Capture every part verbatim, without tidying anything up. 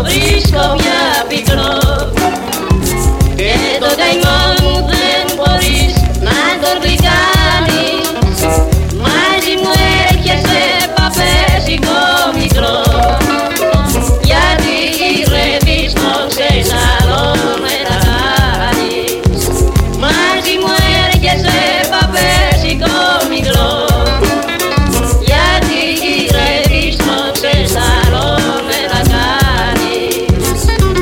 το βρίσκω πια πικρό και το καημό μου δεν μπορείς να τον γλυκάνεις. Μαζί μου έρχεσαι παπέσικο μικρό, γιατί γυρεύεις το ξεσαλό με τα κάνεις. Μαζί μου έρχεσαι παπέσικο μικρό, γιατί γυρεύεις το ξεσαλό με τα κάνεις.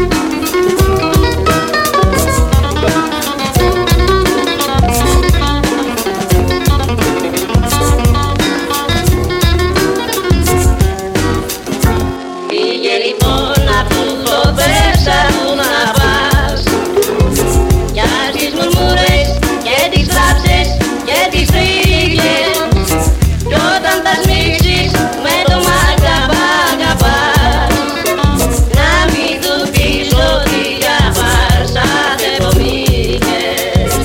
Πήγε λοιπόν απ' το πέσα του να πας, κι ας τις μουρμούρες και τις τράψες και τις τρίγες, κι όταν τα σμίξεις με το μαγκαπά-καπάς, να μην του πεις ότι για φάρσα τεπομήκες.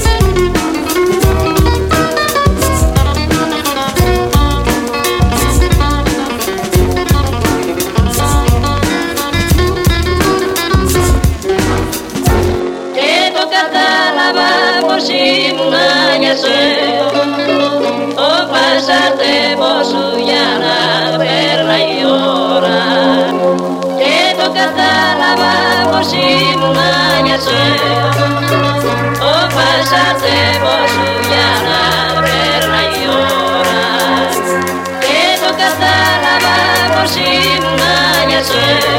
Και το κατάλαβα πως ήμουνα για σένα, ο πασατεύος σου για να περνάει η ώρα. Και το κατάλαβα πως ήμουνα για σένα, ο πασατεύος σου για να περνάει η ώρα. Και το κατάλαβα πως ήμουνα για σένα,